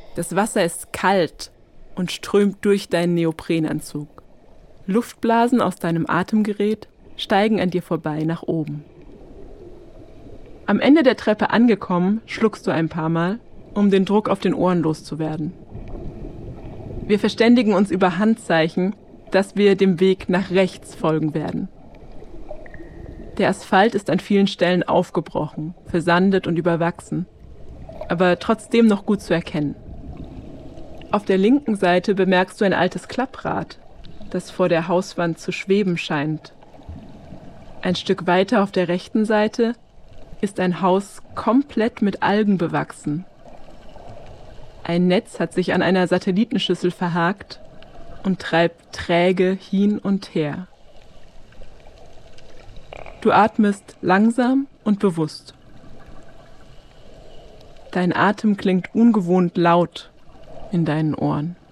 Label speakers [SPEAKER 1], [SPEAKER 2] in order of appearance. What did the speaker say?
[SPEAKER 1] Das Wasser ist kalt und strömt durch deinen Neoprenanzug. Luftblasen aus deinem Atemgerät steigen an dir vorbei nach oben. Am Ende der Treppe angekommen, schluckst du ein paar Mal, um den Druck auf den Ohren loszuwerden. Wir verständigen uns über Handzeichen, dass wir dem Weg nach rechts folgen werden. Der Asphalt ist an vielen Stellen aufgebrochen, versandet und überwachsen, aber trotzdem noch gut zu erkennen. Auf der linken Seite bemerkst du ein altes Klapprad, das vor der Hauswand zu schweben scheint. Ein Stück weiter auf der rechten Seite ist ein Haus komplett mit Algen bewachsen. Ein Netz hat sich an einer Satellitenschüssel verhakt und treibt träge hin und her. Du atmest langsam und bewusst. Dein Atem klingt ungewohnt laut in deinen Ohren.